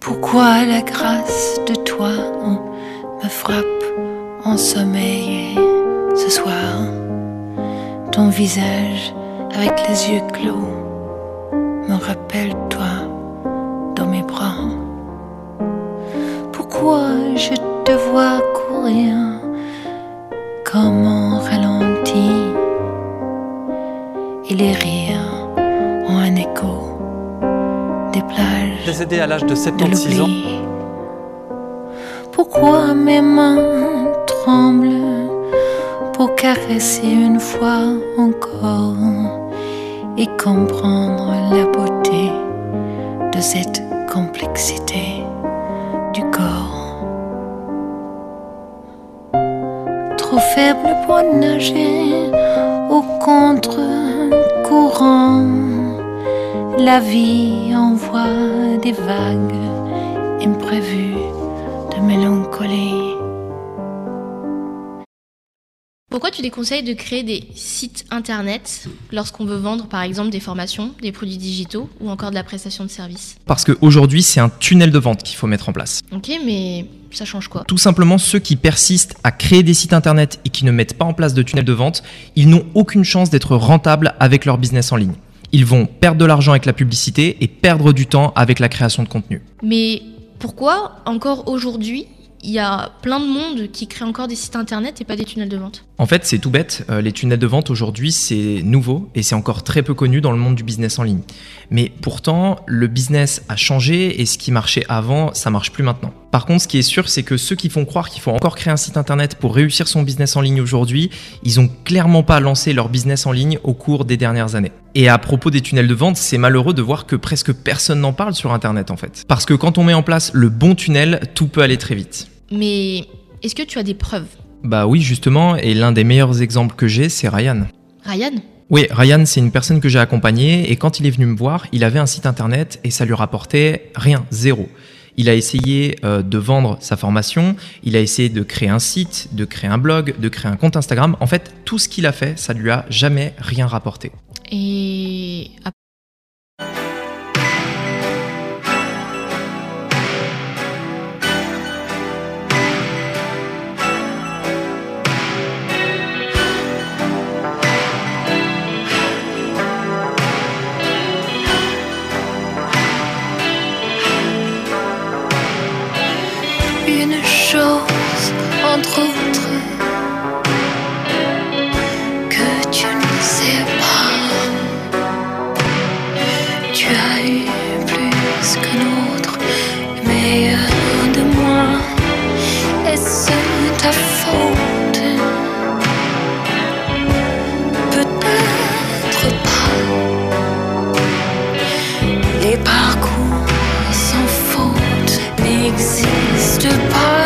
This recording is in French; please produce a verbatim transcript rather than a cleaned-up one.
Pourquoi la grâce de toi me frappe en sommeil ce soir? Ton visage avec les yeux clos me rappelle toi dans mes bras. Pourquoi je te vois courir comme en ralenti et les rires ont un écho des plages décédé à l'âge de soixante-seize ans. Pourquoi mes mains tremblent pour caresser une fois encore et comprendre la beauté de cette complexité du corps. Trop faible pour nager au contre-courant, la vie envoie des vagues imprévues de mélancolie. Pourquoi tu déconseilles de créer des sites internet lorsqu'on veut vendre par exemple des formations, des produits digitaux ou encore de la prestation de services? Parce qu'aujourd'hui, c'est un tunnel de vente qu'il faut mettre en place. Ok, mais ça change quoi? Tout simplement, ceux qui persistent à créer des sites internet et qui ne mettent pas en place de tunnel de vente, ils n'ont aucune chance d'être rentables avec leur business en ligne. Ils vont perdre de l'argent avec la publicité et perdre du temps avec la création de contenu. Mais pourquoi encore aujourd'hui il y a plein de monde qui crée encore des sites internet et pas des tunnels de vente? En fait, c'est tout bête. Euh, les tunnels de vente aujourd'hui, c'est nouveau et c'est encore très peu connu dans le monde du business en ligne. Mais pourtant, le business a changé et ce qui marchait avant, ça marche plus maintenant. Par contre, ce qui est sûr, c'est que ceux qui font croire qu'il faut encore créer un site internet pour réussir son business en ligne aujourd'hui, ils ont clairement pas lancé leur business en ligne au cours des dernières années. Et à propos des tunnels de vente, c'est malheureux de voir que presque personne n'en parle sur internet en fait. Parce que quand on met en place le bon tunnel, tout peut aller très vite. Mais est-ce que tu as des preuves? Bah oui, justement, et l'un des meilleurs exemples que j'ai, c'est Ryan. Ryan? Oui, Ryan, c'est une personne que j'ai accompagnée et quand il est venu me voir, il avait un site internet et ça lui rapportait rien, zéro. Il a essayé euh, de vendre sa formation, il a essayé de créer un site, de créer un blog, de créer un compte Instagram. En fait, tout ce qu'il a fait, ça lui a jamais rien rapporté. Et... une chose entre autres que tu ne sais pas. Tu as eu plus qu'un autre, le meilleur de moi. Est-ce ta faute? Peut-être pas. Les parcours sans faute n'existent pas.